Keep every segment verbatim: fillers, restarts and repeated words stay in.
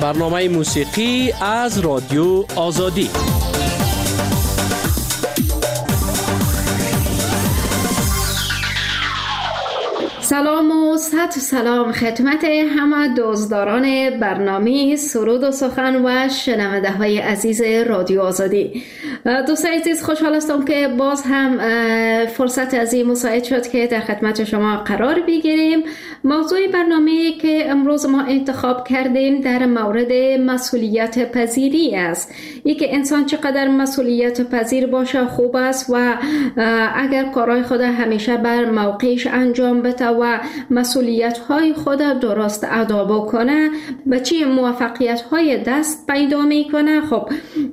برنامه موسیقی از رادیو آزادی. سلام و صد سلام خدمت همه دوستداران برنامه سرود و سخن و شنونده های عزیز رادیو آزادی. دوستان عزیز، خوشحال هستم که باز هم فرصت از این مساعد شد که در خدمت شما قرار بگیریم. موضوع برنامه که امروز ما انتخاب کردیم در مورد مسئولیت پذیری است. یک انسان چقدر مسئولیت پذیر باشه خوب است و اگر کارهای خود همیشه بر موقعش انجام بده و مسئولیت های خود درست ادا بکنه و چی موفقیت های دست پیدا میکنه. خب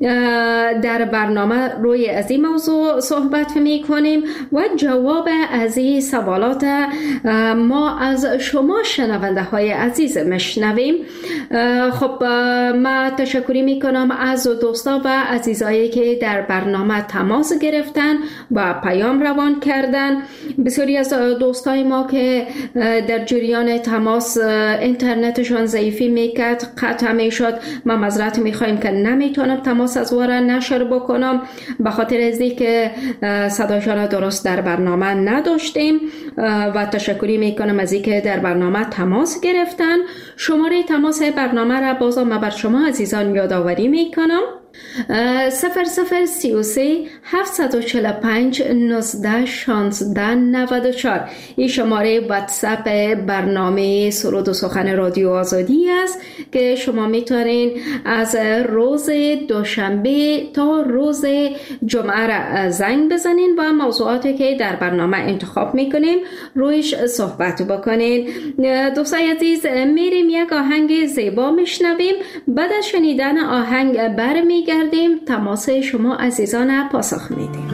در برنامه روی از این موضوع صحبت میکنیم و جواب از این سوالات ما از شما شنونده های عزیز میشنویم. خب ما تشکری میکنم از دوستا و عزیزایی که در برنامه تماس گرفتن و پیام روان کردن. بسیاری از دوستای ما که در جریان تماس اینترنتشون ضعیفی میکرد، قطع میشد. ما معذرت میخوایم که نمیتونم تماس از واره نشر بکنم به خاطر از اینکه صداشان درست در برنامه نداشتیم و تشکری میکنم از اینکه در برنامه تماس گرفتن. شماره تماس برنامه را بازم بر شما عزیزان یادآوری میکنم: صفر صفر سی و سه هفتصد و چهل و پنج نوزده شانزده نود و چهار. این شماره واتساپ برنامه سرود و سخن رادیو آزادی است که شما میتونین از روز دوشنبه تا روز جمعه را زنگ بزنین و موضوعاتی که در برنامه انتخاب میکنیم رویش صحبت بکنین. دوستان عزیز، میریم یک آهنگ زیبا میشنویم. بعد از شنیدن آهنگ برمی گردیم تماس شما عزیزان پاسخ میدیم.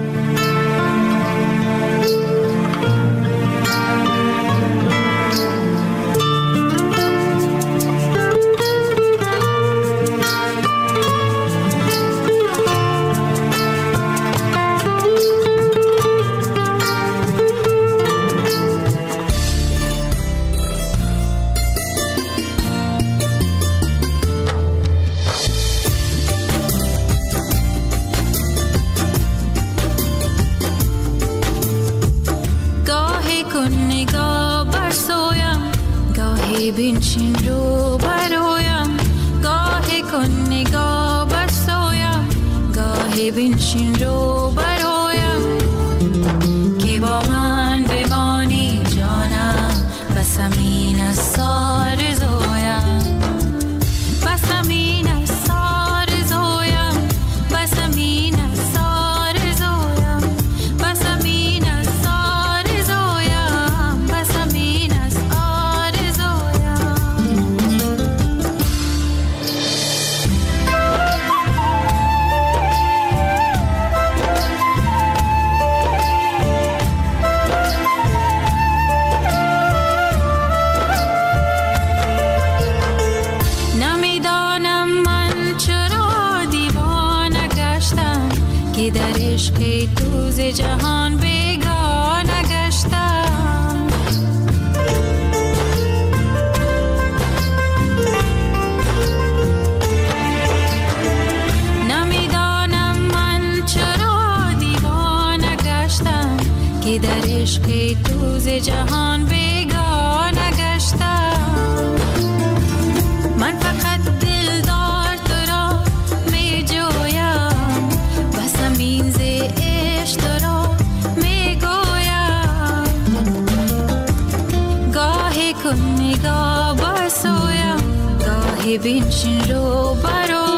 بنشین رو برایم، گاهی کن نگاه بر سویم، گاهی بنشین رو برایم، که با من بمانی جانم، بس همین از سار زویم، بس همین از سار زویم، بس همین از سار زویم، بس همین از سار زویم، بس همین از در عشق تو ز جهان بیگانه گشتم، نمیدانم من چرا دیوانه گشتم، که در عشق تو ز جهان بیگانه گشتم. من فقط دلدار تو را می جویم، بس همین ز عشق تو را می گویم، گاهی کن نگاه بر سویم، گاهی بنشین رو برایم.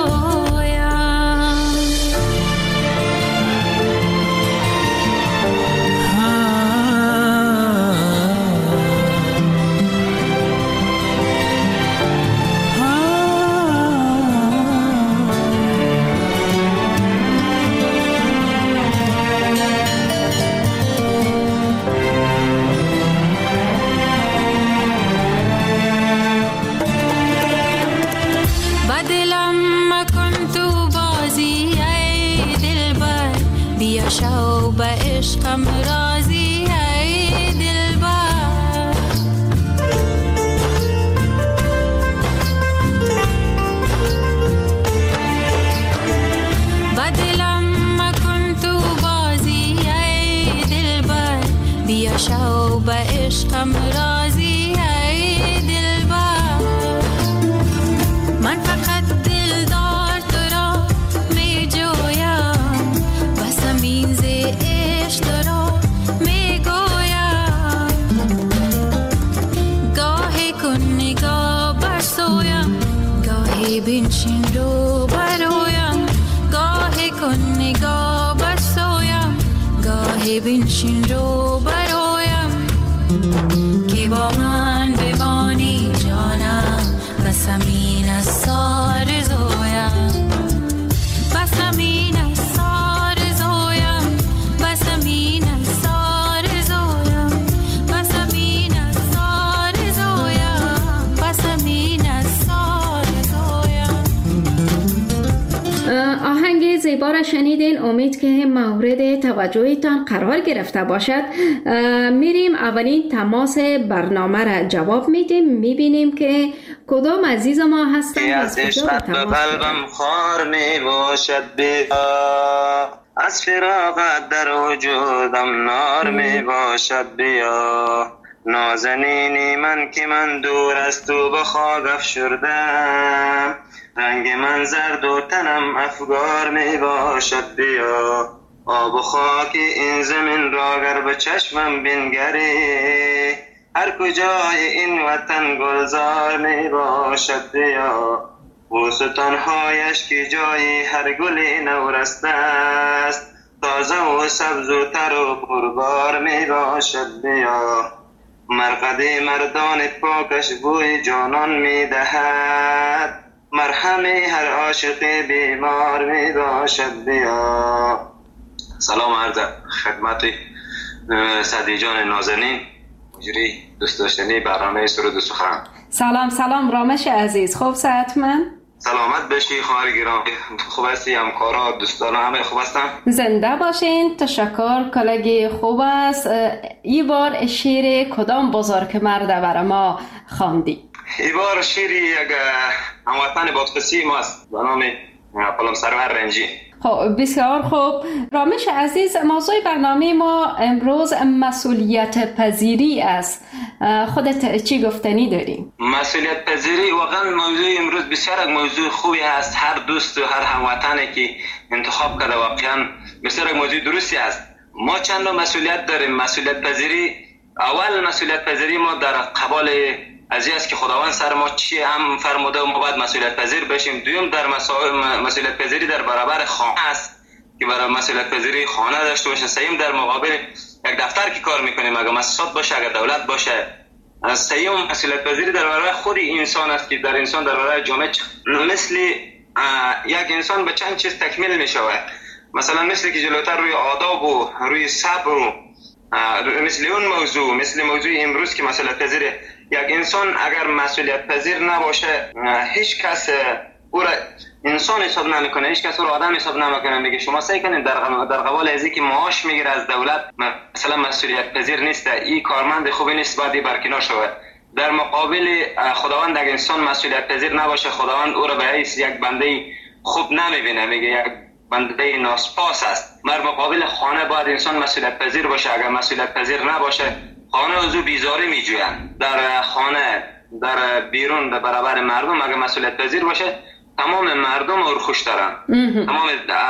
شو به عشقم راضی ای دلبر، عشقم راضی ای دلبر. من فقط دلدار تو را می جویم، بسم این ز عشق تو را می گویم. گاهی کن نگاه بر سویم، گاهی بنشین رو برویم. گاهی کن نگاه بر سویم، گاهی بنشین رو برویم. که با من بمانی جانم، بسم این از سار زویم. بسم این از سار زویم، بسم این از سار زویم. بسم این از سار زویم، بسم این از سار زویم. آهنگ زیبا را شنیدین. امید که مورد توجهتان قرار گرفته باشد. میریم اولین تماس برنامه را جواب میدیم، میبینیم که کدام عزیز ما هستند. از عشقت به قلبم خار می باشد بیا، از فراقت در وجودم نار می باشد بیا. نازنینی من که من دور از تو به خاک افشردم، رنگ من زرد و تنم افگار می باشد بیا. آب و خاک این زمین را گر به چشمم بنگری، هر کجای این وطن گلزار می باشد بیا. بوستانهایش که جای هر گلی نورسته است، تازه و سبز و تر و پربار می باشد بیا. مرقد مردان پاکش بوی جانان می دهد، مرهم هر عاشق بیمار می باشد بیا. سلام عرض خدمت سعدی جان نازنین، مجری دوست داشتنی برنامه سرود و سخن. سلام سلام رامش عزیز، خوب صحتمند؟ سلامت بشی خواهر گرامی، خوب هستی؟ همکارا دوستان همه خوب هستن؟ زنده باشین. تشکر، کلگی خوب است. این بار شعر کدام بزرگ مرد بر ما خواندی؟ این بار شعری یک هموطن بادغیسی ما است به نام پلم سرور رنجی. خب بسیار خوب. رامش عزیز، موضوع برنامه ما امروز مسئولیت پذیری است. خودت چی گفتنی داری؟ مسئولیت پذیری واقعا موضوع امروز بسیار یک موضوع خوبی است. هر دوست و هر هموطنی که انتخاب کرده واقعا بسیار یک موضوع درستی است. ما چند نوع مسئولیت داریم. مسئولیت پذیری، اول مسئولیت پذیری ما در قبال از این است که خداوند سر ما چی هم فرموده و ما باید مسئولیت پذیر بشیم. دوم در مسئولیت پذیری در برابر خانه است که برای مسئولیت پذیری خانه داشته باشه. سوم در مقابل یک دفتر که کار میکنیم، اگر مؤسسات باشه، اگر دولت باشه. سوم مسئولیت پذیری در برابر خود انسان است که در انسان در برابر جامعه مثل یک انسان به چند چیز تکمیل میشود. مثلا مثل که جلوتر روی آداب و روی صبر و مثل اون موضوع، مثل موضوع امروز که مسئولیت پذیر یک انسان اگر مسئولیت پذیر نباشه، هیچ کس او را انسان حساب نمیکنه، هیچ کس او را آدم حساب نمیکنه. میگه شما سعی کنید در در قبال ازی که معاش میگیره از دولت مثلا مسئولیت پذیر نیست، این کارمند خوبی نیست، باید برکنار شود. در مقابل خداوند اگر انسان مسئولیت پذیر نباشه، خداوند او را به حیث یک بنده خوب نمیبینه، میگه یک بنده ناسپاس است. در مقابل خانه باید انسان مسئولیت پذیر باشه. اگر مسئولیت پذیر نباشه، خانه از او بیزاری میجویند. در خانه، در بیرون، در برابر مردم اگر مسئولیت پذیر باشه، تمام مردم او خوش دارن. تمام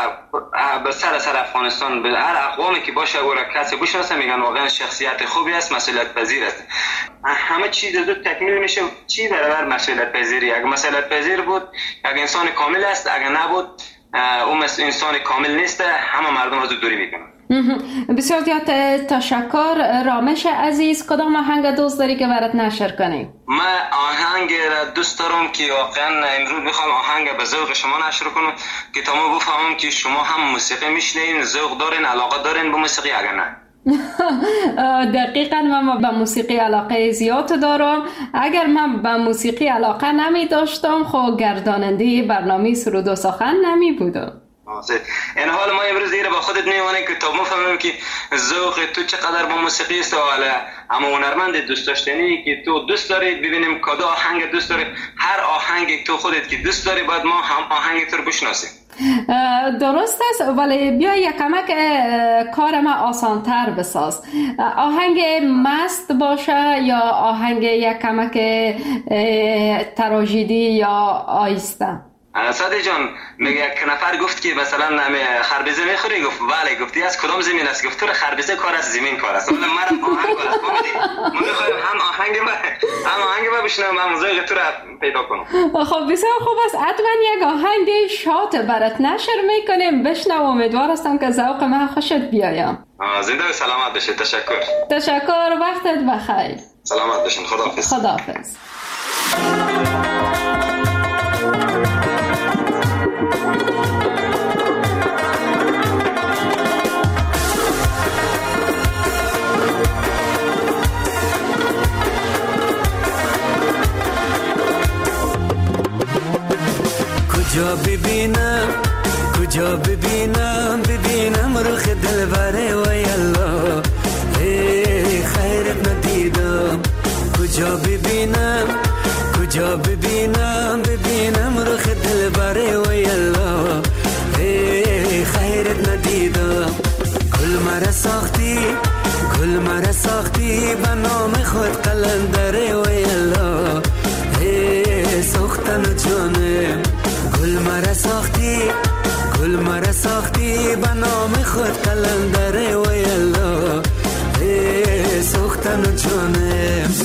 به سر سر افغانستان، به هر اقوامی که باشه او را کسی بشناسه، میگن واقعا شخصیت خوبی است، مسئولیت پذیر است. همه چیز زود تکمیل میشه. چی برابر مسئولیت پذیری؟ اگر مسئولیت پذیر بود، اگر انسان کامل است. اگر نبود، اون انسان کامل نیست، همه مردم از او دوری میکنن. بسیار زیاد تشکر. رامش عزیز، کدام آهنگ دوست داری که برات نشر کنیم؟ من آهنگ را دوست دارم که واقعا امروز میخوام آهنگ به ذوق شما نشر کنم که تا ما بفهمم که شما هم موسیقی میشنین، ذوق دارین، علاقه دارین به موسیقی. اگر نه دقیقا من به موسیقی علاقه زیاد دارم. اگر من به موسیقی علاقه نمی داشتم، خب گرداننده برنامه سرود و سخن نمی بودم. این حال ما امروز دیگه با خودت میمانیم که تا مفهمیم که ذوق تو چقدر با موسیقی است و اما هنرمند دوست داشتنی که تو دوست داری. ببینیم کدام آهنگ دوست داری. هر آهنگی تو خودت که دوست داری باید ما هم آهنگ تو رو بشناسیم. درست است، ولی بیا یک کمک کار ما آسانتر بساز. آهنگ مست باشه یا آهنگ یک کمک تراژدی یا آیسته؟ ساده جان میگه یک نفر گفت که مثلا خربزه میخوری، گفت بله. گفتی از کدام زمین است؟ گفت تو خربزه کار است، زمین کار است. ولی مرا آهنگ کار است. ما میخوایم هم آهنگ ما هم آهنگ ما بشنویم، هم موزیک تو را پیدا کنم. خب بسیار خوب است، حتما یک آهنگ شات برات نشر میکنیم، بشنو. امیدوار هستم که ذوق ما خوشت بیایم. زنده و سلامت باشید. تشکر. تشکر، وقتت بخیر. سلامت باشین. خداحافظ. خداحافظ. کجا ببینم کجا ببینم ببینم رخ دلبره و یلا ای خیرت ندیدم. کجا ببینم کجا ببینم ببینم رخ دلبره و یلا ای خیرت ندیدم. گل مرا ساختی گل مرا ساختی به نام خود قلندره و یلا ای سوختن جانم. گل مرا ساختی گل مرا ساختی به نام خود قلندره و یلا ای سوختن جانم.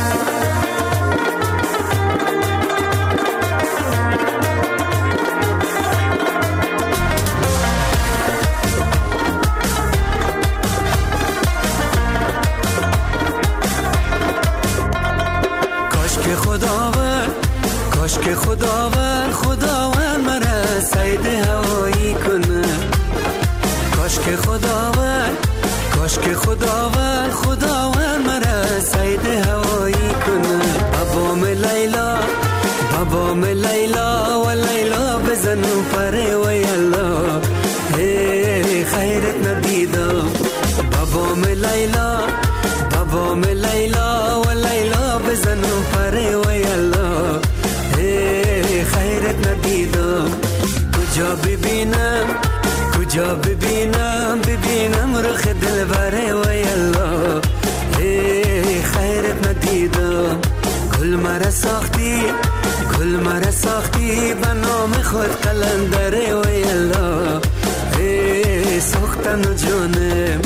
کاش که خداوند کاش که خداوند خداوند مرا صید هوایی کنه. کاش که خداوند کاش که خداوند خداوند مرا صید هوایی کنه. بابام لیلا بابام لیلا و لیلا بزنو پره و یلا ای خیرت ندیدم. بابام لیلا بابام لیلا و لیلا بزنو پره و یلا ای خیرت ندیدم. کجا ببینم کجا ببینم ببینم رخ دلبره و یلا ای خیرت ندیدم. گل مرا ساختی گل مرا ساختی به نام خود قلندره و یلا ای سوختن جانم.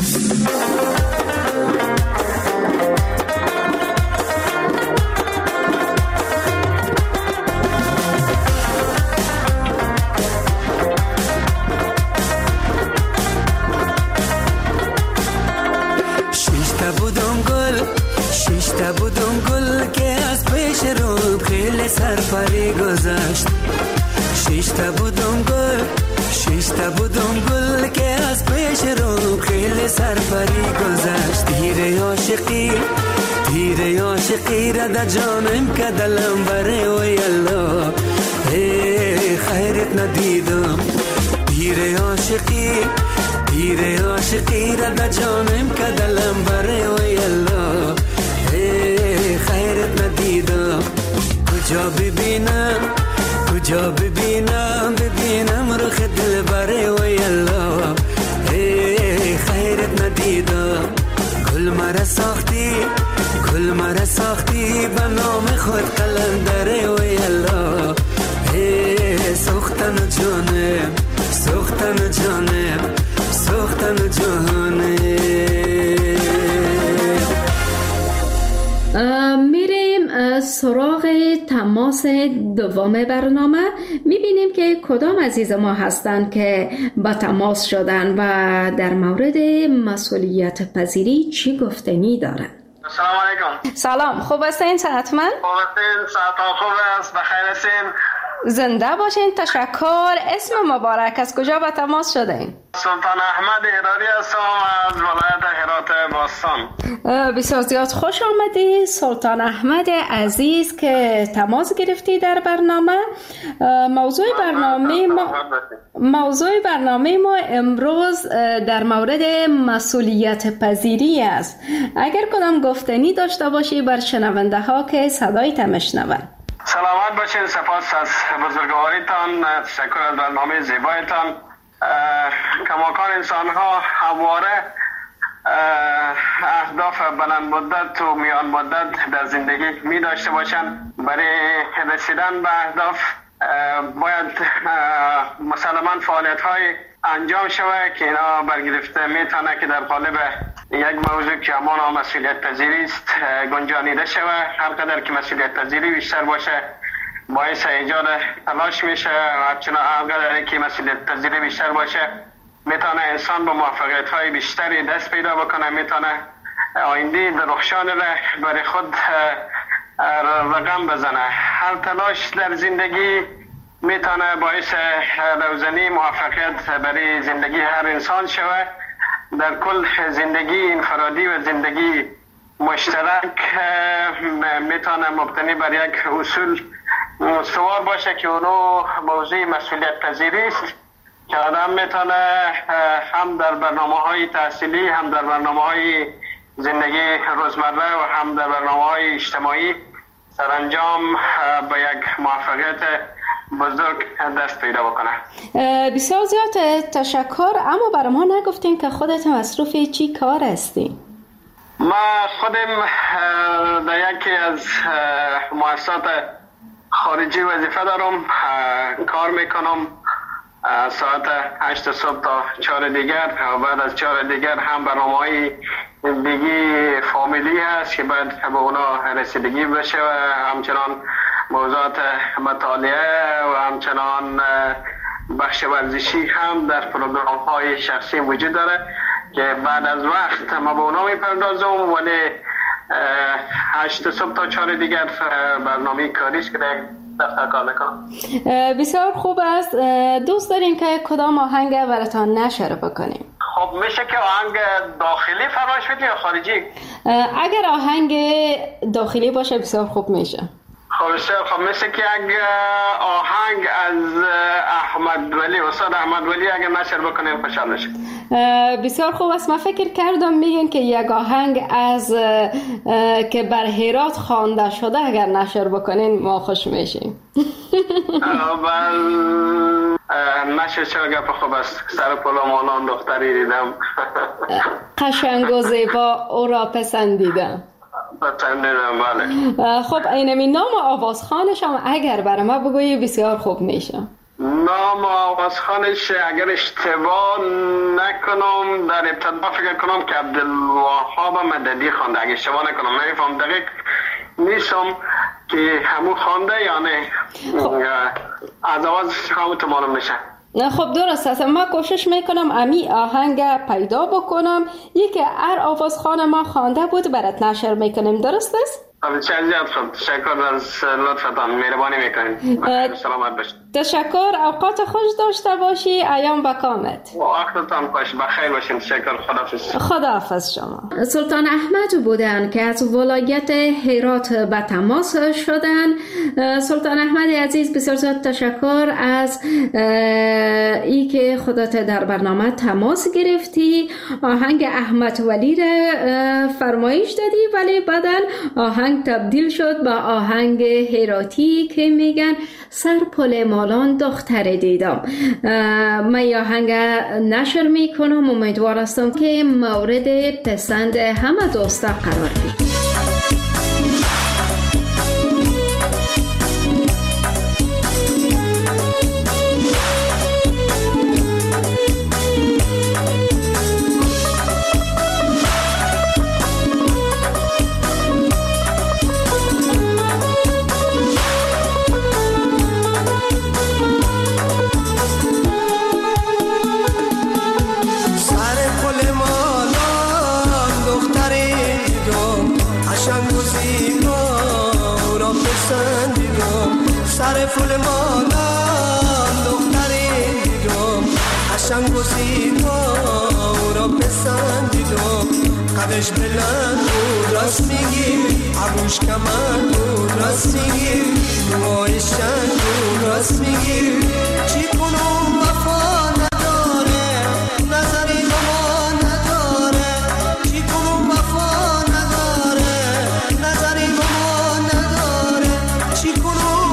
شیشتا بودم گل که از پیش رو خیلی سرپری گذشت. شیشتا بودم گل شیشتا بودم گل که از پیش رو خیلی سرپری گذشت. تیر عاشقی تیر عاشقی را در جانم که دلم بره و یلا ای خیرت ندیدم. تیر عاشقی تیر عاشقی را در جانم که دلم بره و یلا ای خیرت ندیدم. کجا ببینم کجا ببینم ببینم رخ دلبره و یلا ای خیرت ندیدم. گل مرا ساختی گل مرا ساختی به نام خود قلندره و یلا ای سوختن جانم سوختن جانم سوختن جانم. میریم سراغ تماس دوم برنامه. میبینیم که کدام عزیز ما هستند که با تماس شدن و در مورد مسئولیت پذیری چی گفتنی دارن. سلام علیکم. سلام، خوب هستین صحتمند؟ خوب هستین؟ صحتان خوب است؟ بخیر هستین؟ زنده باشین. تشکر. اسم مبارک از کجا با تماس شدین؟ سلطان احمد هراری هستم از ولایت هرات باستان. بسیار زیاد خوش آمدی سلطان احمد عزیز که تماس گرفتی در برنامه. موضوع برنامه ما موضوع برنامه ما امروز در مورد مسئولیت پذیری است. اگر کدام گفتنی داشته باشی بر شنونده ها که صدای تمشنون. سلامت باشین. سپاس از بزرگواریتان، تشکر از برنامه زیبایتان. کماکان انسان ها همواره اهداف بلند مدت و میان مدت در زندگی می داشته باشند. برای رسیدن به اهداف باید مسلماً فعالیت های انجام شود که اینا برگرفته میتونه که در قالب یک موضوع که همان مسئولیت پذیری است گنجانیده شود. هر قدر که مسئولیت پذیری بیشتر باشه باعث ایجاد تلاش میشه، همچنان هر قدر که مسئولیت پذیری بیشتر باشه میتونه انسان با موفقیت های بیشتری دست پیدا بکنه، میتونه آینده درخشان را برای خود رقم بزنه. هر تلاش در زندگی میتونه باعث روزنی موفقیت برای زندگی هر انسان شود. در کل زندگی انفرادی و زندگی مشترک میتونه مبتنی بر یک اصول استوار باشه که اونو موضوع مسئولیت پذیری است که آدم میتونه هم در برنامه های تحصیلی، هم در برنامه های زندگی روزمره و هم در برنامه های اجتماعی سرانجام به یک موفقیت بزرگ دست پیدا بکنه. بسیار زیاد تشکر. اما برای ما نگفتین که خودت مصروف چی کار هستی؟ ما خودم در یکی از مؤسسات خارجی وظیفه دارم، کار میکنم ساعت هشت صبح تا چهار دیگر و بعد از چهار دیگر هم برنامه‌های دیگه فامیلی هست که باید به اونا رسیدگی بشه و همچنان موضوعات مطالعه و همچنان بخش ورزشی هم در پروگرام های شخصی وجود داره که بعد از وقت ما به اونا میپردازم، ولی هشت صبح تا چهار دیگر برنامه کاریش که دفتر کار میکنم. بسیار خوب است. دوست داریم که کدام آهنگ براتان نشر بکنیم؟ خب میشه که آهنگ داخلی فرمایش بدی یا خارجی؟ اگر آهنگ داخلی باشه بسیار خوب میشه. خب بسیار خب مثل که اگه آهنگ از احمد ولی استاد احمد ولی اگه نشر بکنیم خوشحال میشه. بسیار خوب است. من فکر کردم میگن که یک آهنگ از که بر هرات خوانده شده اگر نشر بکنین ما خوش میشیم. نشر چرا گپ خوب است. سر پلو مانان دختری دیدم قشنگ و زیبا او را پسندیدم. پسندیدم بله. خب اینمی نام آوازخوانش هم اگر برای ما بگویی بسیار خوب میشه. نام آوازخوانش اگر اشتباه نکنم در ابتدا فکر کنم که عبدالوهاب مددی خوانده، اگر اشتباه نکنم، نمیفهم دقیق نیستم که همون خوانده یا نه. خب. از آواز خواهم تو معلوم میشه. خب درست است. ما کوشش میکنم امی آهنگ پیدا بکنم، یکی هر آوازخوان ما خوانده بود برات نشر میکنیم. درست است؟ چند خوب. تشکر از لطفتان، مهربانی میکنید. سلامت باشید. تشکر. اوقات خوش داشته باشی. ایام بکامت. وقتتان خوش. بخیر باشین. تشکر. خداحافظ. خداحافظ شما. سلطان احمد بودن که از ولایت هرات به تماس شدن. سلطان احمد عزیز بسیار زیاد تشکر از ای که خودت در برنامه تماس گرفتی. آهنگ احمد ولی را فرمایش دادی ولی بعدن آهنگ تبدیل شد به آهنگ هراتی که میگن سر پل مالان دختر دیدم. من آهنگ نشر میکنم، امیدوار هستم که مورد پسند همه دوستا قرار بگیرد. سر فول مالان دختری دیدم، قشنگ و زیبا را پسندیدم. قدش بلند بود راست میگی، عروش کمند بود راست میگی، موهای شنگ بود راست میگی. چی کنم وفا نداره، نظری با ما نداره. چی کنم وفا نداره، نظری با ما نداره. چی کنم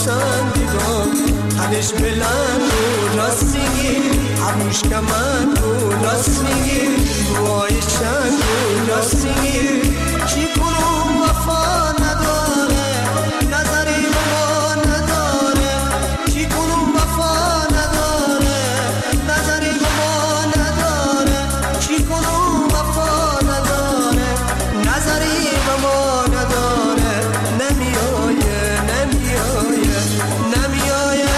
پسندیدم قدش بلند و راست میگی عروش کمند و راست میگی روهای چند و راست میگی چی کنم وفا نداره نظری به ما نداره چی کنم وفا نداره نظری به ما نداره چی کنم وفا نداره نظری به ما نداره نمیایه نمیایه نمیایه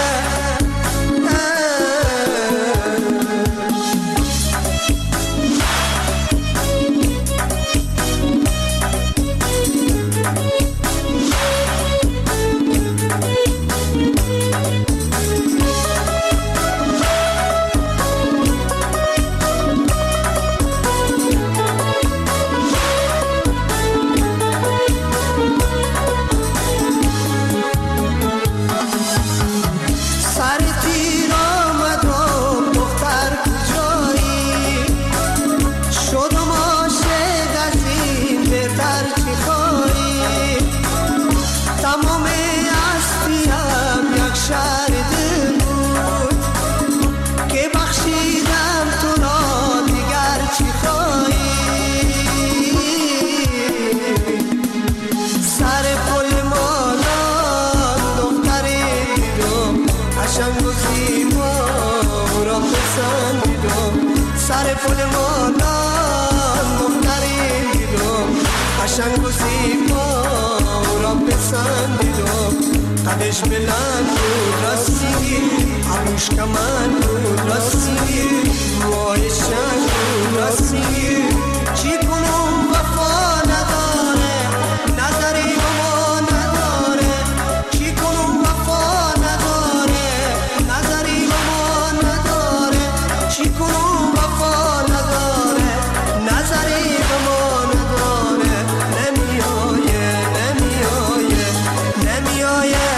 سر پل مالان دختری دیدم قشنگ و زیبا را پسندیدم قدش بلند بود راستی عروش کمند بود راستی موهای شنگ بود راستی چی کنم وفا نداره نظری به ما نداره چی کنم وفا نداره نظری به ما نداره چی کنم وفا نداره نظری به ما نداره نمیایه نمیایه نمیایه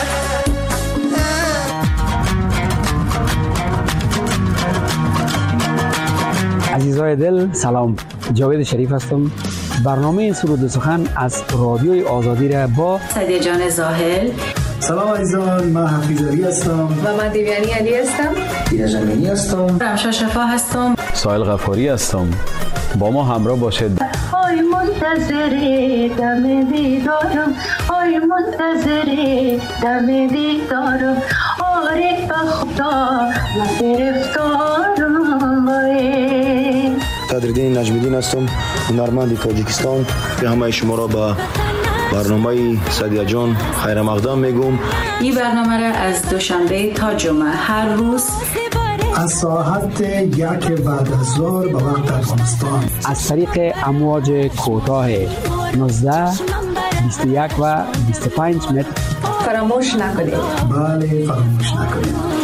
عزیزای دل سلام، جاوید شریف هستم. برنامه سرود و سخن از رادیوی آزادی را با سعدیه جان زاهل. سلام عزیزان، من حفیظ علی هستم و من دیویانی علی هستم. دینا جمعی هستم. رمشا شفا هستم. سایل غفاری هستم. با ما همراه باشید. آی منتظر دم دیدارم، آی منتظر دم دیدارم، آره به خدا من گرفتارم. قدردین نجمیدین هستم، هنرمند تاجیکستان. به همه شما را به برنامه سعدیه جان خیر مقدم میگم. این برنامه را از دوشنبه تا جمعه هر روز از ساعت یک بعد از ظهر به وقت افغانستان از طریق امواج کوتاه نوزده، بیست و یک و بیست و پنج متر فراموش نکنید. بله فراموش نکنید.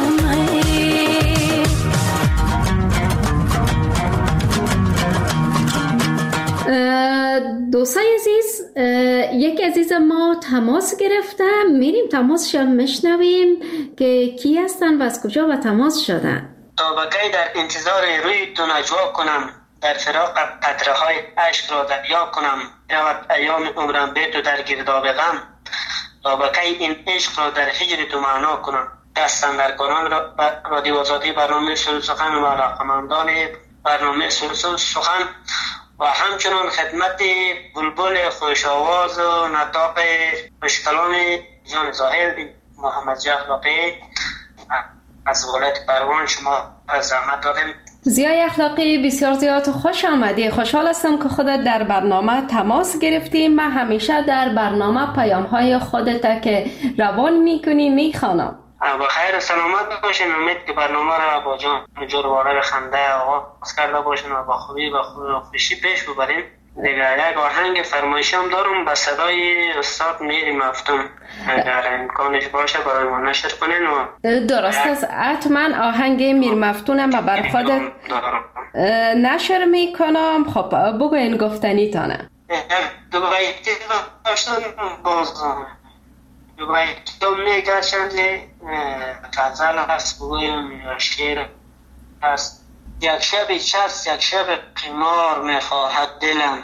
دوستای عزیز، یک عزیز ما تماس گرفته، میریم تماسشان میشنویم که کی هستن و از کجا به تماس شدن. تا بکی در انتظار روی تو نجوا کنم، در فراق قطره های عشق را دریا کنم، رود ایام عمرم به تو در گرداب غم، تا بکی این عشق را در هجر تو معنا کنم. دستن در کاران را رادیو آزادی برنامه سرود سخن و علاقمندان برنامه سرود سخن و همچنان خدمت بلبل خوش آواز و نطاق خوشکلام جان زاهل محمد اخلاقی از ولایت پروان شما از زحمت دادیم. زیای اخلاقی بسیار زیاد خوش آمدی. خوشحال هستم که خودت در برنامه تماس گرفتی. من همیشه در برنامه پیام های خودت که روان میکنی میخوانم. با خیر و سلامت باشین. امید که برنامه را با جان جورواره خنده آغاز کرده باشین و با خوبی و خوشی پیش ببرین. دیگه یک آهنگ فرمایشی هم دارم به صدای استاد میر مفتون، اگر امکانش باشه برای ما نشر کنین. و درست است، حتما آهنگ میر مفتونم بر خودت نشر میکنم. خب بگوین گفتنی تانه. دو بایتی داشتن بازم دو بایتی دو میگه چند غزل هست بگویم یا شیر هست. یک شب چست یک شب قمار میخواهد دلم،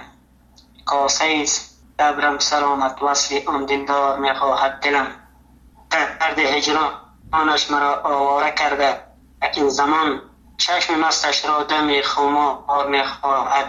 کاسه ایست دبرم سلامت وصل آن دلدار میخواهد دلم. درد هجرانش مرا آواره کرده، این زمان چشم مستش را دم خمار میخواهد.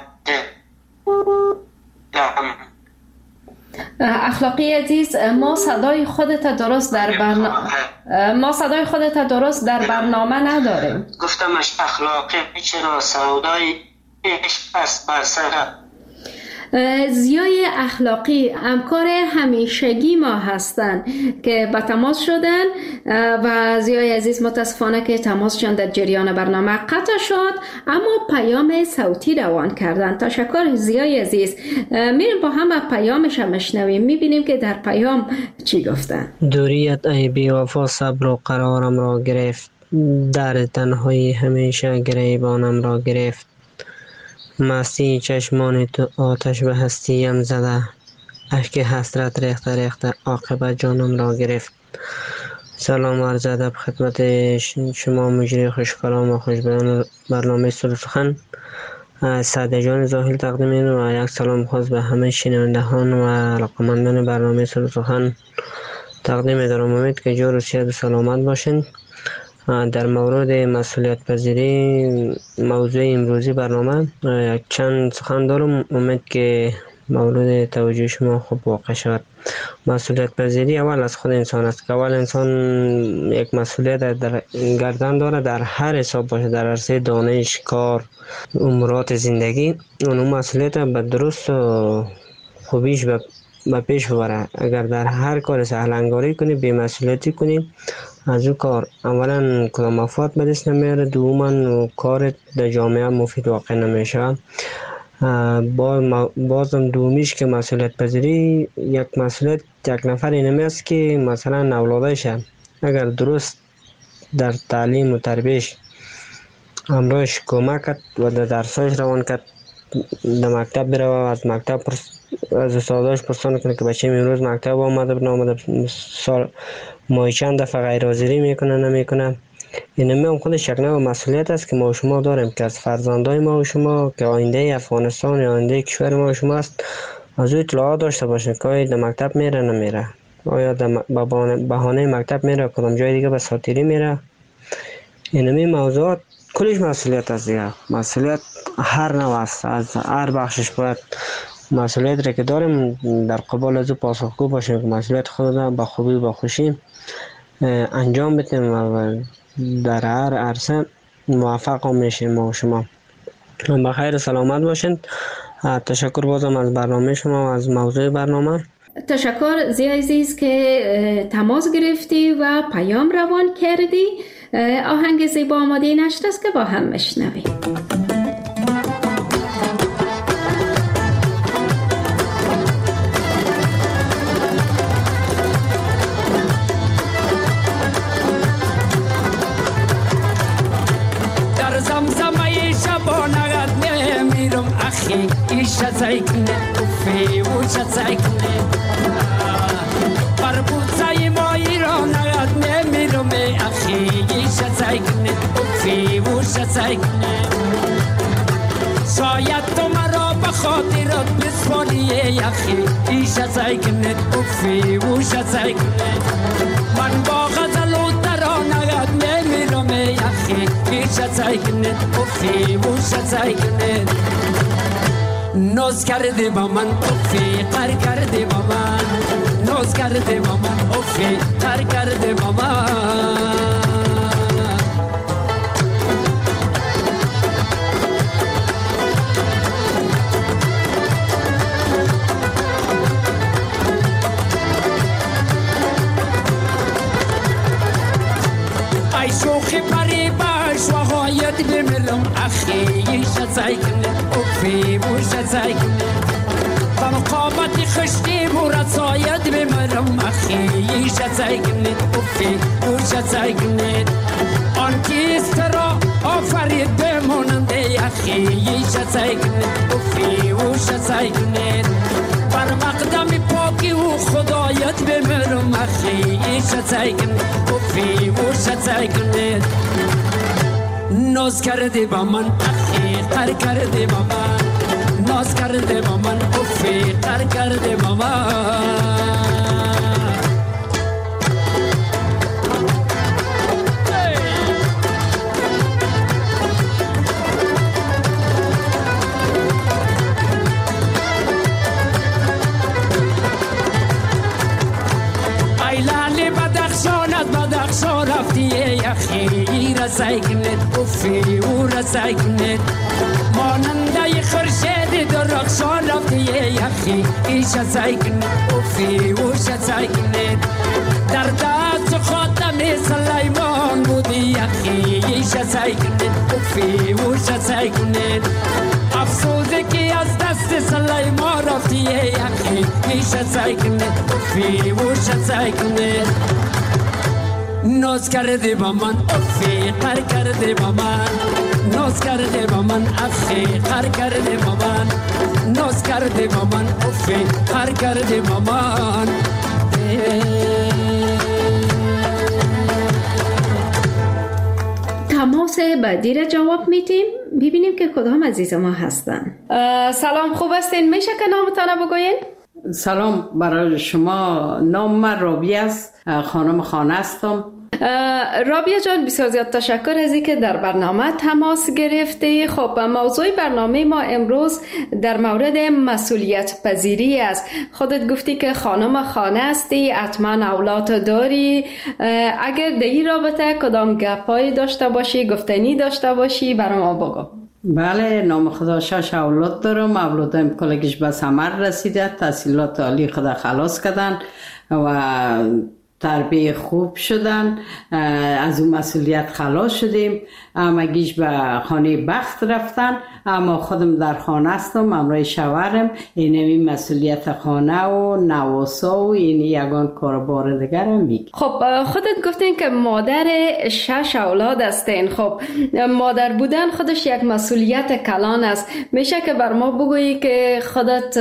اخلاقی عزیز، ما صدای خودت درست در برنامه ما صدای خودت درست در برنامه نداریم. گفتمش اخلاقی چرا سودای عشق است بر سر. ضیای اخلاقی همکار همیشگی ما هستند که به تماس شدن و ضیای عزیز متاسفانه که تماسشان در جریان برنامه قطع شد، اما پیام صوتی روان کردن. تشکر ضیای عزیز. میریم با هم پیامش هم مشنویم، میبینیم که در پیام چی گفتن. دوریت ای بی وفا صبر و قرارم را گرفت، در تنهایی همیشه گریبانم را گرفت، مستی چشمان تو آتش به هستیم زده، اشک حسرت ریخته ریخته عاقبت جانم را گرفت. سلام عرض ادب خدمت شما مجری خوشکلام و خوشبیان برنامه صلح سخن. سعدی جان زاهل تقدیم این و یک سلام خاص به همه شنوندگان و علاقمندان برنامه صلح سخن تقدیم دارم. امید که جور و صحت و سلامت باشین. در مورد مسئولیت پذیری موضوع امروزی برنامه چند سخن دارم، امید که مورد توجه شما خوب واقع شود. مسئولیت پذیری اول از خود انسان است که اول انسان یک مسئولیت در گردن داره، در هر حساب باشه، در عرصه دانش، کار، امورات زندگی، اون مسئولیت به درست و خوبیش به پیش ببره. اگر در هر کار سهل انگاری کنی، بی مسئولیتی کنی، از او کار اولا کدام مفاد به دست نمیاره، دوما کار در جامعه مفید واقع نمیشه. بازم دومیش که مسئولیت پذیری یک مسئولیت یک نفر اینمی است که مثلا اولادش اگر درست در تعلیم و تربیش امروش کمک کرد و در درساش روان کرد، در مکتب بره و از مکتب از استاداش پرسان کنه که بچه امروز مکتب آمده بود نامده، سال ماهی چند دفعه غیر حاضری میکنه نمیکنه. اینمی هم خودش یک نوع مسئولیت است که ما و شما داریم که از فرزندای ما و شما که آینده افغانستان یا آینده کشور ما و شما است، از او اطلاعات داشته باشیم که آیا در مکتب میره نمیره، آیا در بهانه مکتب میره کدام جای دیگه به ساتیری میره. اینمی موضوعات کلش مسئولیت است دیگه. مسئولیت هر نوع است، از هر بخشش باید مسئولیت را که داریم در قبال از او پاسخگو باشیم که مسئولیت خود را با خوبی و با خوشی انجام بدیم و در هر عرصه موفق هم میشیم ما و شما. بخیر سلامت باشین. تشکر بازم از برنامه شما و از موضوع برنامه. تشکر ضیای عزیز که تماس گرفتی و پیام روان کردی. آهنگ زیبا آماده نشر است که با هم مشنویم. ایشا زایکنه اوفی ووشا زایکنه بربوزای ما ایران نگاد نمیرم اخی ایشا زایکنه اوفی ووشا زایکنه شاید تو مرا بخاطرت بسپاری اخی ایشا زایکنه اوفی ووشا زایکنه من با غزل و تران نگاد نمیرم اخی ایشا زایکنه اوفی ووشا زایکنه نوز کرده با من اوفی قر کرده با من نوز کرده با من اوفی قر کرده با من ای شوخی پری باش و غایت بملم اخی شزایکنه اوفی و شزایکنه با مقابت خشتی مرسایت بمرم اخی شزایکنه اوفی و شزایکنه آن کیست را آفرید بموننده اخی شزایکنه اوفی و شزایکنه بر مقدم پاکی و خدایت بمرم اخی شزایکنه اوفی و شزایکنه ناز کرده با من اخی قر کرده با من ناز کرده با من اوفی قر کرده با من یخی رسای کنید افی و رسای کنید ماننده خورشید درخشان رفتی یخی ایش رسای کنید افی و رسای کنید در دست خاتم سلیمان بودی یخی ایش رسای کنید افی و رسای کنید افسوزه که از دست سلیمان رفتی یخی ایش رسای کنید افی و رسای کنید ناز کرده با من افی قر کرده با من ناز کرده با من افی قر کرده با من ناز کرده با من افی قر کرده با من تماس بعدی را جواب میدیم. ببینیم که کدام عزیز ما هستن. سلام، خوب هستین؟ میشه که نامتان بگوین؟ سلام برای شما. نام من رابیه است، خانم خانه هستم. رابیه جان، بسیار زیاد تشکر از اینکه در برنامه تماس گرفته. خب موضوع برنامه ما امروز در مورد مسئولیت پذیری است. خودت گفتی که خانم خانه هستی، حتما اولاد داری. اگر در این رابطه کدام گپایی داشته باشی، گفتنی داشته باشی، برای ما بگو. بله، نام خدا شش اولاد دارم. اولادایم کلگیش به ثمر رسیده، تحصیلات عالی خدا خلاص کردن و تربیه خوب شدن. از اون مسئولیت خلاص شدیم. همگیش به خانه بخت رفتن، اما خودم در خانه هستم همراه شوهرم. این مسئولیت خانه و نواسا و این یگان کاربار دیگر هم میگه. خب خودت گفتین که مادر شش اولاد هستین. خب مادر بودن خودش یک مسئولیت کلان است. میشه که بر ما بگویی که خودت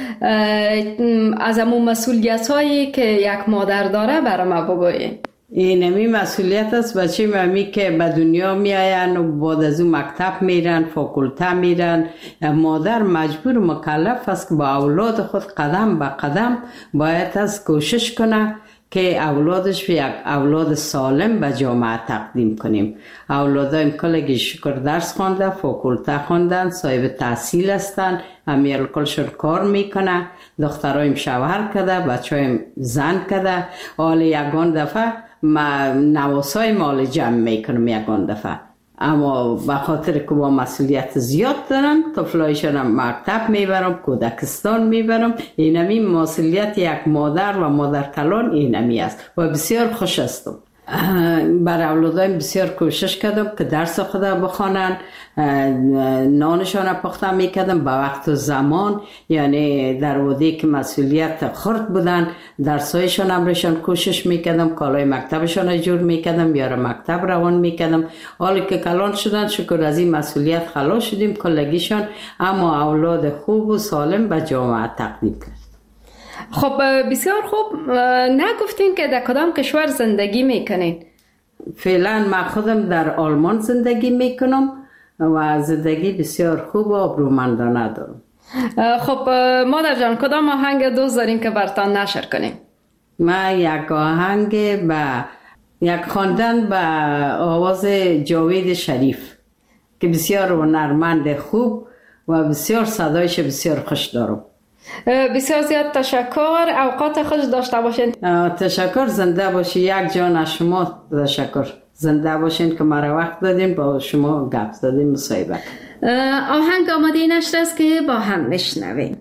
از همون مسئولیت هایی که یک مادر داره بر ما بگویی؟ اینمی مسئولیت است. بچه ممی که به دنیا می آین و بعد از اون مکتب میرن، فاکولته میرن، مادر مجبور مکلف است که با اولاد خود قدم به قدم باید از کوشش کنه که اولادش یک اولاد سالم به جامعه تقدیم کنیم. اولادایم کلگی شکر درس خونده، فاکولته خوندن، صاحب تحصیل هستن، امیر کلشون کار میکنه، دخترایم شوهر کده، بچهایم زن کده. حال یگان دفعه ما نواسای مال جمع میکنم یگان دفعه، اما به خاطر که با مسئولیت زیاد دارن طفلایشان هم مکتب میبرم، کودکستان میبرم. اینمی مسئولیت یک مادر و مادر کلان اینمی است و بسیار خوش هستم. بر اولادایم بسیار کوشش کردم که درس خدا بخوانن، نانشان پخته میکردم به وقت و زمان. یعنی در وقتی که مسئولیت خرد بودن درسایشان امرشان کوشش میکردم، کالای مکتبشان جور میکردم، یار مکتب روان میکردم. حالی که کلان شدن شکر از این مسئولیت خلاص شدیم کلگیشان، اما اولاد خوب و سالم به جامعه تقدیم کرد. خب بسیار خوب. نگفتین که در کدام کشور زندگی میکنین؟ فعلا من خودم در آلمان زندگی میکنم و زندگی بسیار خوب و آبرومندانه دارم. خب مادر جان، کدام آهنگ دوست دارین که برتان نشر کنیم؟ من یک آهنگ به یک خواندن به آواز جاوید شریف که بسیار هنرمند خوب و بسیار صدایش بسیار خوش دارم. بسیار زیاد تشکر. اوقات خوش داشته باشین. تشکر. زنده باشی. یک جان از شما تشکر. زنده باشین که مرا وقت دادین با شما گپ زدیم مصاحبه. آهنگ آماده نشر است که با هم بشنویم.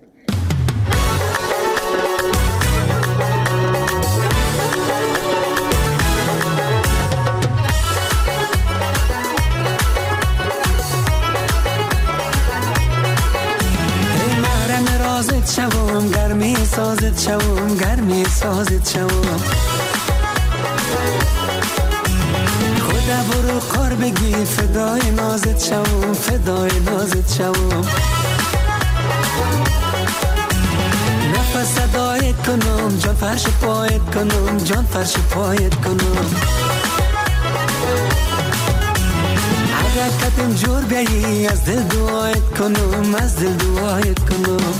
شوم گرمی سازت شوم گرمی سازت شوم خدا برو کار بگی فدای نازت شوم فدای نازت شوم نفس صدایت کنم جان فرش پایت کنم جان فرش پایت کنم اگر کتم جور بیایی از دل دعایت کنم از دل دعایت کنم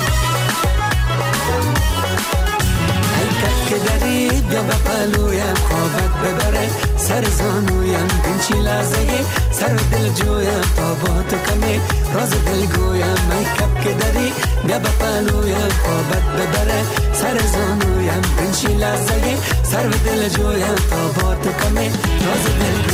که داری بیا به پلویم خوابت ببره سر زانویم بینچی لحظه سر دل جویم تا با تو کمی راز دل گویم ای کب که داری بیا به پلویم خوابت ببره سر زانویم بینچی لحظه سر دل جویم تا با تو کمی راز دل گویم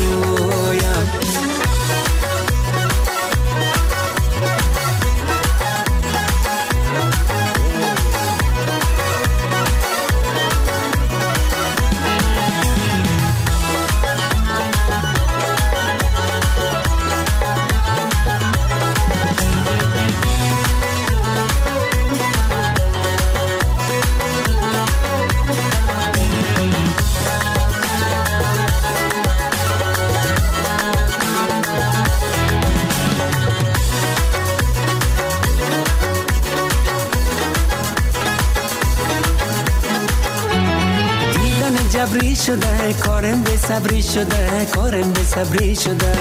شده، کارم به صبری شده، کارم به صبری شده.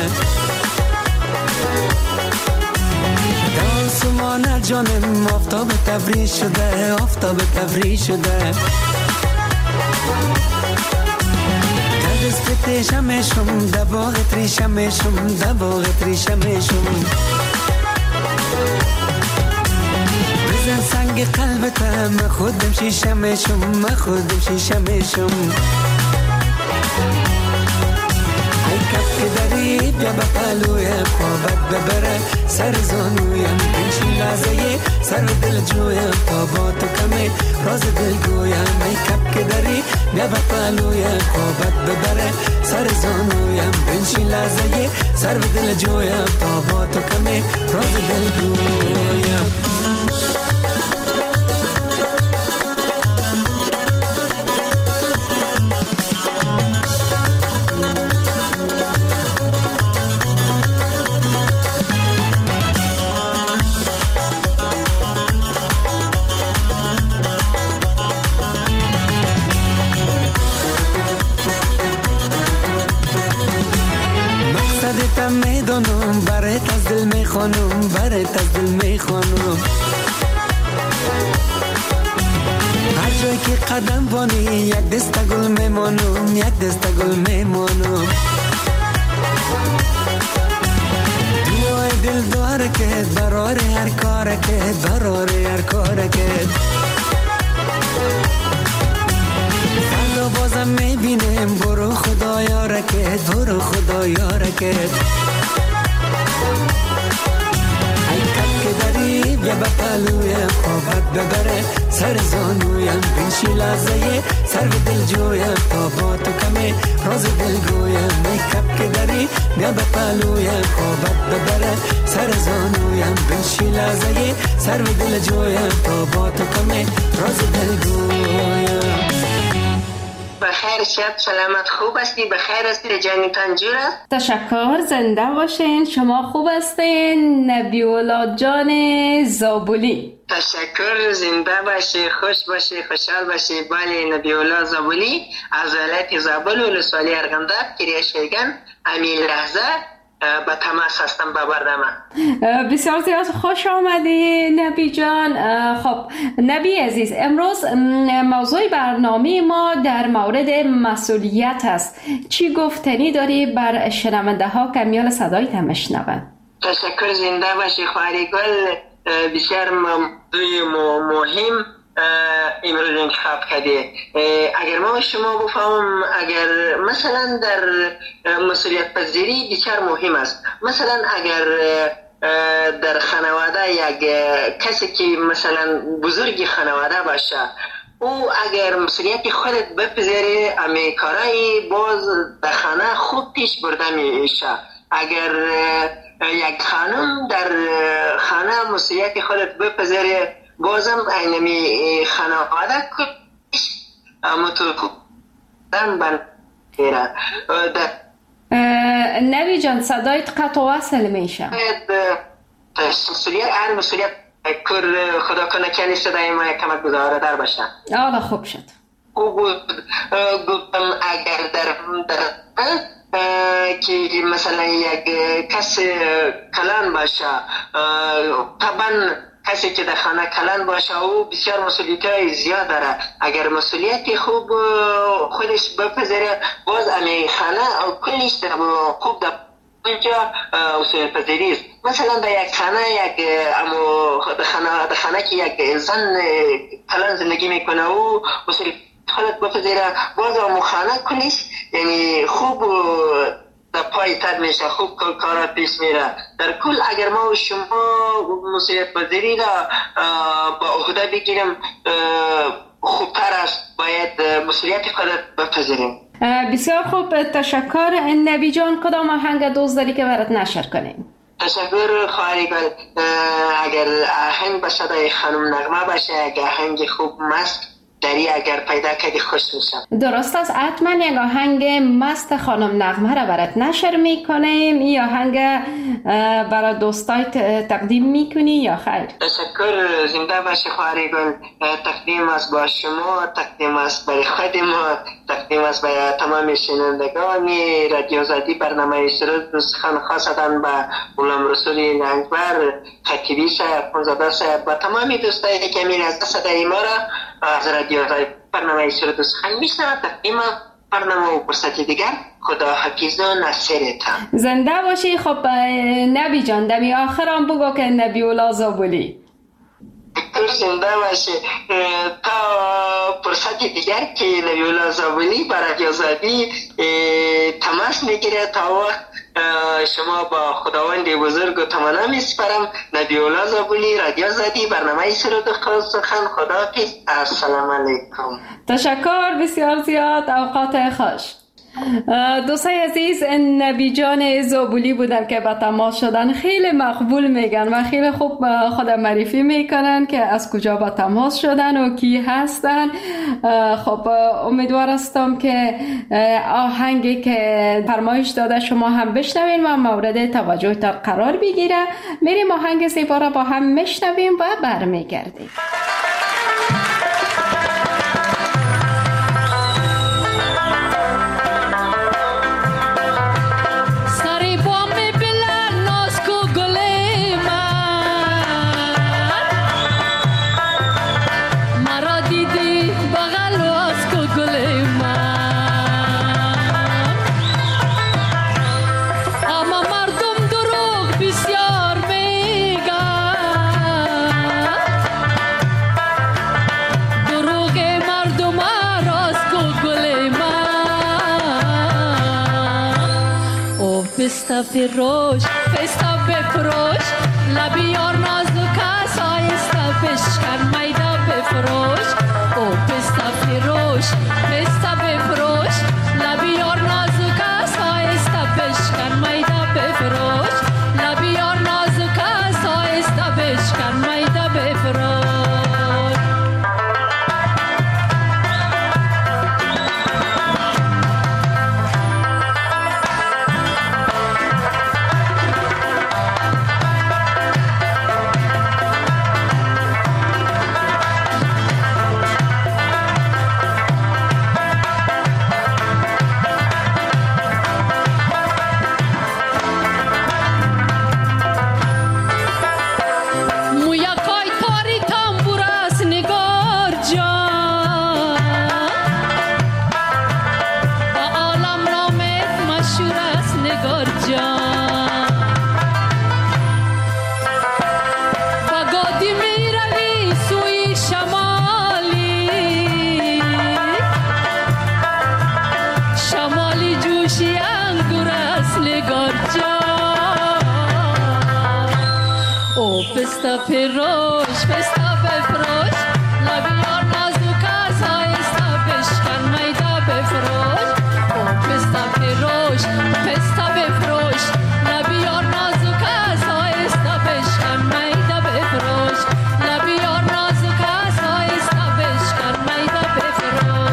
دانسمان جانم آفتاب تبریز شده، آفتاب تبریز شده. دست تیشمشم دباغ تریشمشم دباغ تریشمشم. بزن سنگ قلبتم خودم شیشمشم خودم شیشمشم. ای کف که داری بیا به پلوی خوابت ببره سر زانویم بنشین لحظه سر دل جویم تا با تو کمی راز دل گویم. ای کف که داری بیا به پلوی خوابت ببره سر زانویم بنشین لحظه سر دل جویم تا با تو کمی راز دل گویم. میدونم برات از دل میخوانم برات از دل میخوانم. هر جایی که قدم بانی یک دسته گل میمانم یک دسته گل میمانم. دعای دل داره که براره هر کاره که براره هر کاره که بازم میبینم برو خدایا رکت برو خدایا رکت. ای کف که داری بیا به پلوی خوابت ببره سر زانویم بنشین لحظه سر به دل جویم تا با تو کمی راز دل گویم. ای کف که داری بیا به پلوی خوابت ببره سر زانویم بنشین لحظه سر به دل جویم تا با تو کمی راز دل گویم. بخیر شب سلامت خوب هستی بخیر هستی جانتان جور است. تشکر زنده باشین شما خوب هستین نبی‌الله جان زابلی. تشکر زنده باشی خوش باشی خوشحال باشی. بله نبی‌الله زابلی از ولایت زابل ولسوالی ارغنداب کریه شیگان همین لحظه با تماس هستم با برنامه. بسیار زیاد خوش آمدی نبی جان. خب نبی عزیز امروز موضوع برنامه ما در مورد مسئولیت است. چی گفتنی داری بر شنونده ها که میال صدایت هم بشنون؟ تشکر زنده باشی خواهری گل. بسیار موضوع مهم امروز انتخاب کرده. اگر ما شما بفهمم اگر مثلا در مسئولیت پذیری بسیار مهم است. مثلا اگر در خانواده یک کسی که مثلا بزرگی خانواده باشه او اگر مسئولیت خودت بپذیره امی کارای باز در خانه خوب پیش برده میشه. اگر یک خانم در خانه مسئولیت خودت بپذیره بازم اینمی خانواده کش متوقعاً بنده. نبی جان صدایت قطع وصل میشه. مسئولیت هر مسئولیت کر خدا کنه که صدای ما کمک گذاره در باشه. آلا خوب شد. گفتم اگر در که مثلا یک کس کلان باشه طبعا کسی که در خانه کلان باشه او بسیار مسئولیت زیاد داره. اگر مسئولیت خوب خودش بپذیره باز امی خانه او کلیش در خوب در اونجا اصول پذیری است. مثلا در یک خانه یک امو در خانه در خانه که یک زن کلان زندگی میکنه او اصول خودت بپذیره باز امو خانه کلیش یعنی خوب در پای تر میشه خوب کارا پیش میره. در کل اگر ما و شما مسئولیت پذیری را با عهده بگیریم خوبتر است. باید مسئولیت خودت بپذیریم. بسیار خوب تشکر نبی جان. کدام آهنگ دوست داری که برات نشر کنیم؟ تشکر خواهری گل. اگر آهنگ به صدای خانم نغمه باشه اگر آهنگ خوب مست دری اگر پیدا کردی خوش میشم. درست است. حتما یک آهنگ مست خانم نغمه را برات نشر میکنیم. این آهنگ برای دوستای تقدیم میکنی یا خیر؟ تشکر. زنده باشی خواهر گل. تقدیم است با شما، تقدیم است برای خود ما، تقدیم است برای تمام شنوندگان رادیو آزادی. برنامه سرود سخن خاصتاً با غلام رسول لنگبر، خطیبی صاحب، خونزاده صاحب و تمام دوستایی که می از صدای ما را از رادیو آزادی برنامه سرود سخن میشنوند. تقدیم برنامه و فرصت دیگر. خدا حافظ و نصرتان. زنده باشی. خب نبی جان دمی آخرام بگو که نبی اولا زابلی. زنده باشی تا فرصت دیگر که نبی الله زابلی برای آزادی تماس میگیره. تا وقت شما با خداوند بزرگ و تمنا میسپارم. نبی الله زابلی، رادیو آزادی، برنامه سرود سخن. خداحافظ. السلام علیکم. تشکر بسیار زیاد. اوقات خوش. دوستای عزیز، نبی جان زابلی بودن که به تماس شدن. خیلی مقبول میگن و خیلی خوب خود معرفی میکنن که از کجا به تماس شدن و کی هستن. خب امیدوار هستم که آهنگی که فرمایش داده شما هم بشنوین و مورد توجهتان قرار بگیره. میریم آهنگ زیبا را با هم میشنویم و برمیگردیم. پستا فروش پستا بفروش لبی یار نازک است آیستا بشکن میدا بفروش. او پستا فروش پستا بفروش لبی یار نازک است آیستا بشکن میدا بفروش. لبی یار نازک است آیستا بشکن میدا بفروش. پستا فروش پستا بفروش لبی یار نازک است آیستا بشکن میدا بفروش. او پستا فروش پستا بفروش لبی یار نازک است آیستا بشکن میدا بفروش. لبی یار نازک است آیستا بشکن میدا بفروش.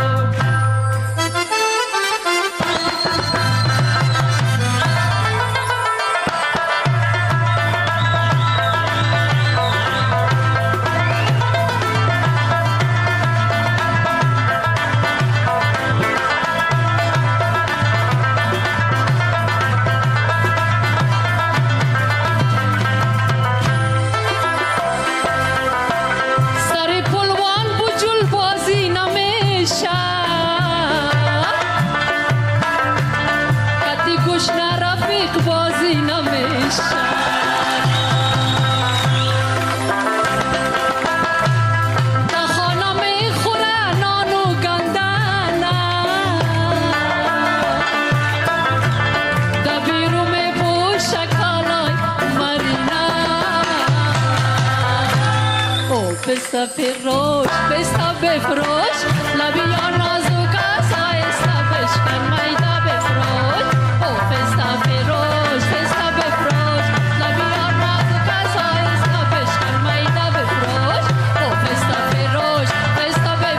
پستا فروش پستا بفروش لبی یار نازک است آیستا بشکن میدا بفروش. او پستا فروش پستا بفروش لبی یار نازک است آیستا بشکن میدا بفروش. او پستا فروش پستا بفروش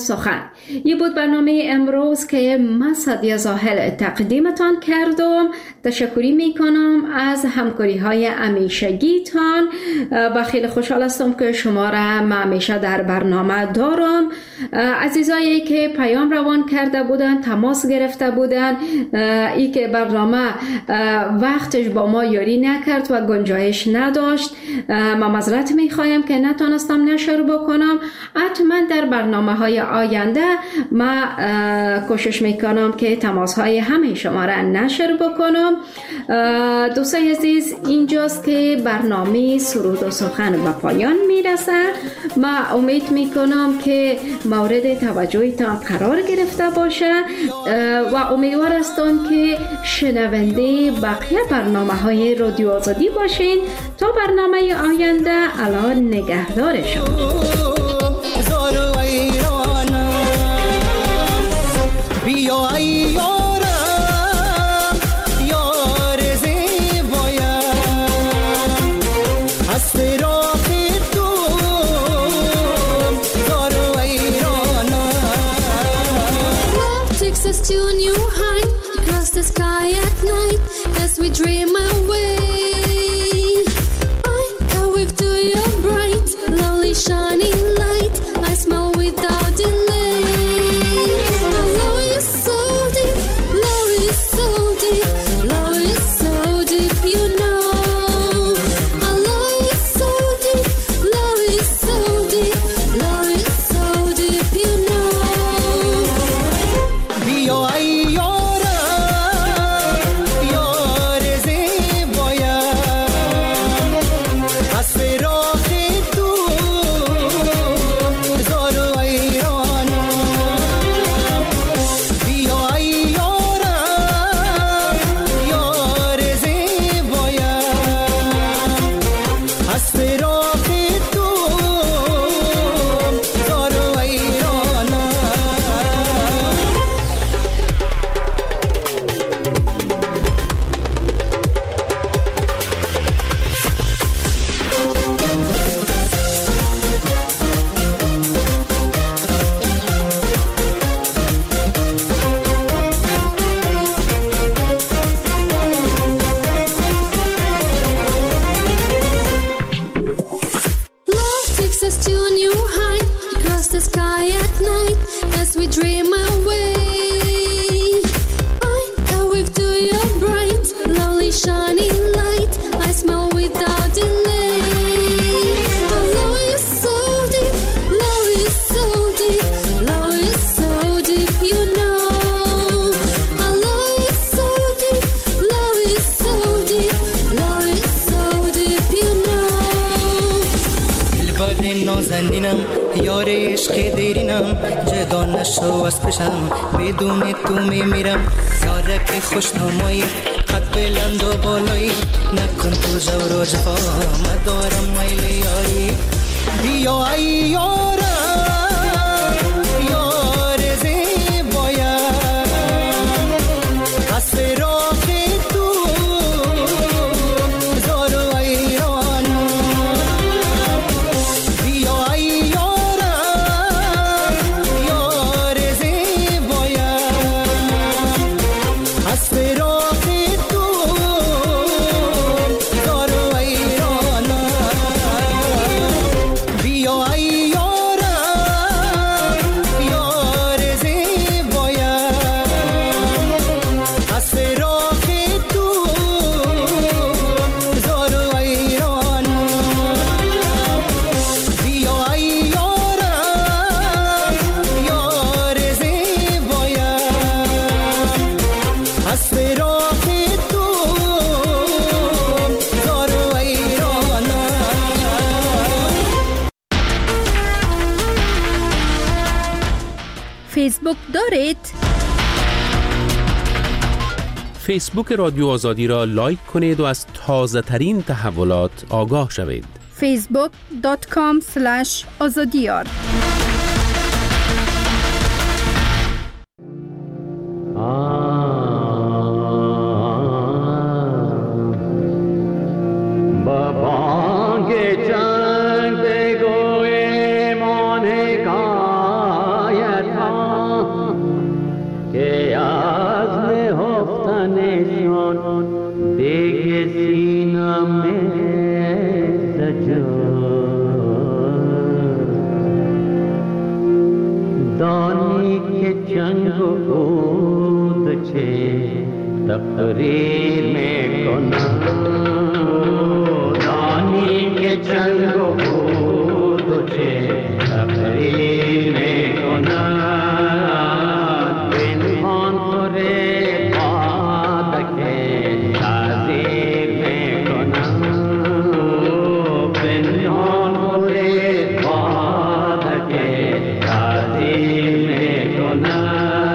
سخن. این بود برنامه امروز که من سعدیه زاهل تقدیمتان کردم. تشکری می کنم از همکاری های همیشگیتان و خیلی خوشحال هستم که شما را من همیشه در برنامه دارم. عزیزایی که پیام روان کرده بودن، تماس گرفته بودن، ای که برنامه وقتش با ما یاری نکرد و گنجایش نداشت، ما معذرت می خواهم که نتونستم نشر بکنم. حتما در برنامه های آینده ما کوشش می کنم که تماس های همه شما را نشر بکنم. دوستای عزیز، اینجاست که برنامه سرود و سخن به پایان می رسه. ما امید می کنم که مورد توجهتان قرار گرفته باشه و امیدوار هستم که شنونده بقیه برنامه های رادیو آزادی باشین. تا برنامه آینده، الان نگهدار شما. To a new height, across the sky at night, as we dream away. I can wave to your bright, lovely shining light. I smile without delay. I love you so deep, love you so deep, love you so deep, you know. I love you so deep, love you so deep, love you so deep, you know. نازنینم یار عشق دیرینم جدا نشو از پیشم بدون تو میمیرم یارک خوش نمایی قد بلند و بالایی نکن تو جور و جفا مدارم میل یاری بیا ای یارم یار زیبایم از فراق تو زار و ایرانم بیا ای یارم یار زیبایم از فراق تو زار و ایرانم بیا ای یارم یار زیبایم از فراق تو زار و ایرانم بیا ای یارم یار زیبایم از فراق تو زار و ایرانم فیسبوک دارید؟ فیسبوک رادیو آزادی را لایک کنید و از تازه ترین تحولات آگاه شوید. فیسبوک دات کام سلش آزادیار. بانگ چنگ بگوی مان کایت تقریر میکنم دانی که جنگ و بود و چه تقریر میکنم پنهان خوره قادک تعذیر میکنم پنهان خوره قادک تعذیر میکنم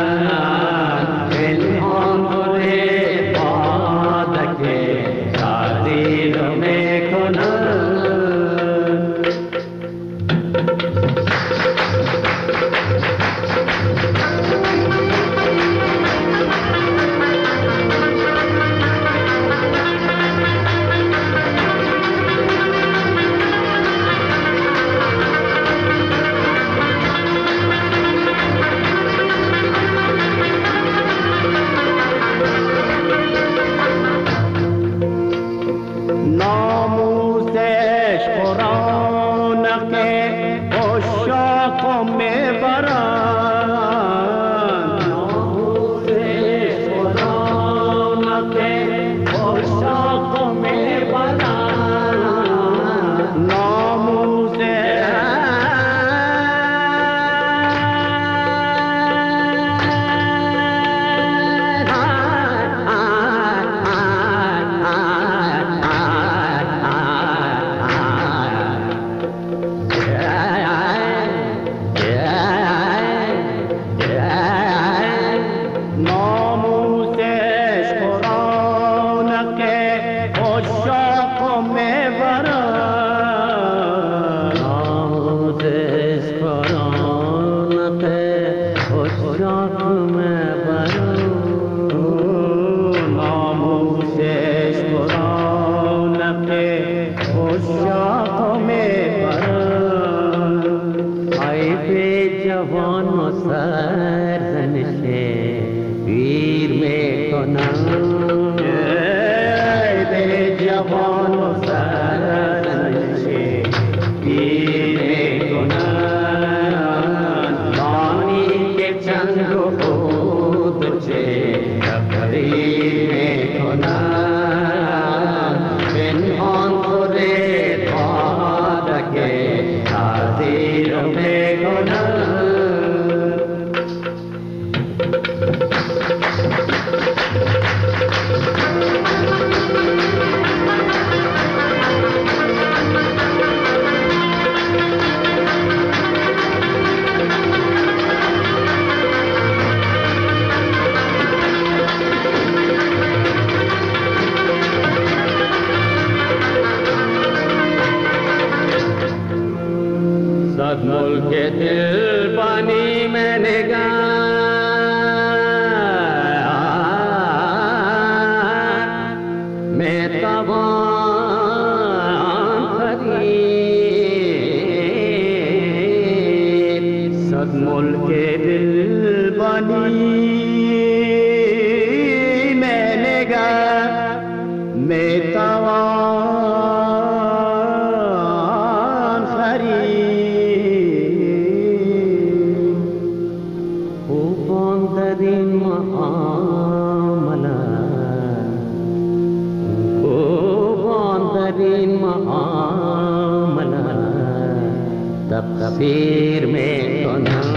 تقصیر میکنم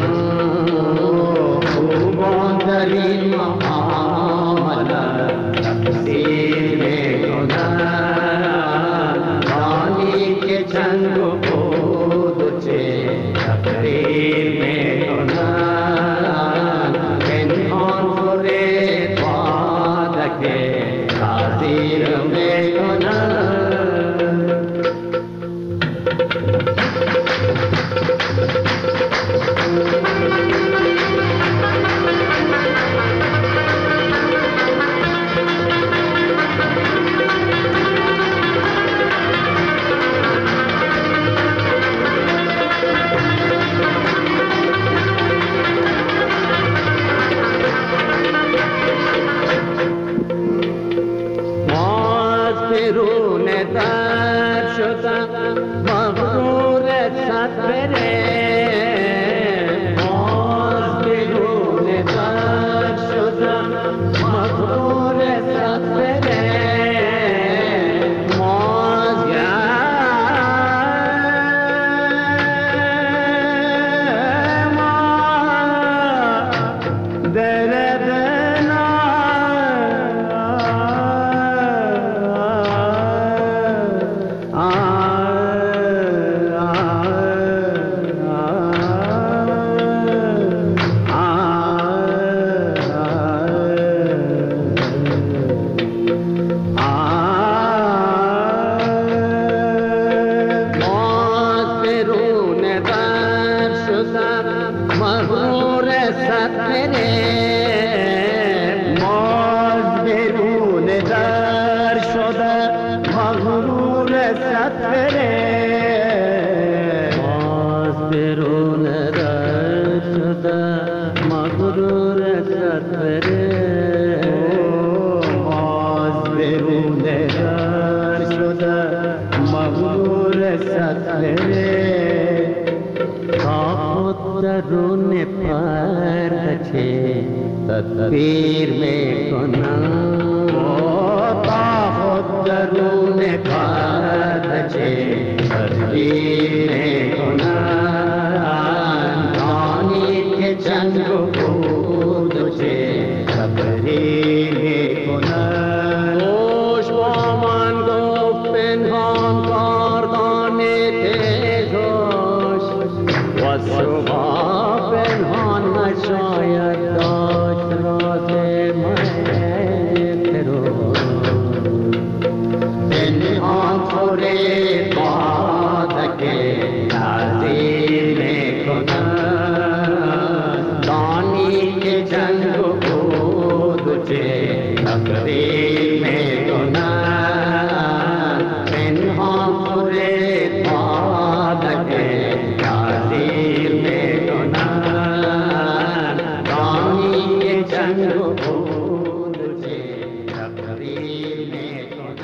خوبان در این معامله تقصیر میکنم دانی که چنگ و بود و چه تقریر میکنم پنهان خوره بادک تعذیر میکنم شده مغرور سفره باز بیرون در شده مغرور سفره باز بیرون در شده مغرور سفره تا خود درون پرده چه تدبیر میکنم تا خود درون پرده چه تدبیر